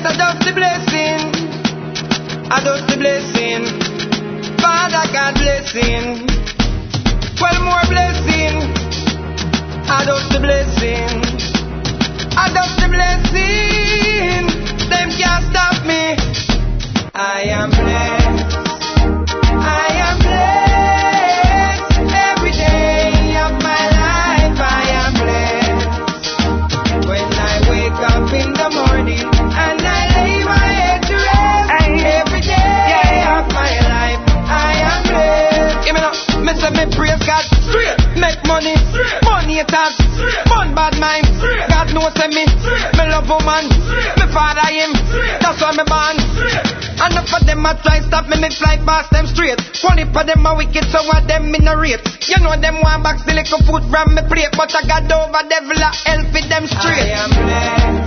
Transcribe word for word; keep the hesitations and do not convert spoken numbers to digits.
I just the blessing. I just the blessing. Father God blessing. Well, more blessing. I just the blessing. I just the blessing. Them can't stop me. I am blessed. I am blessed. Every day of my life I am blessed. When I wake up in the morning and I lay my head to rest. Ay. Every day yeah. of my life I am blessed. Give me now, me say me praise God. Straight. Make money. Straight. Money haters. Fun bad mind. Straight. God knows me. Straight. Me love woman. Straight. Me father him. Straight. That's why me born. Straight. Enough of them a try stop me, me fly past them straight. One of them a wicked, so what them in a rate. You know them want back the little food from me plate, but I got over devil a hell for them straight. I am blessed.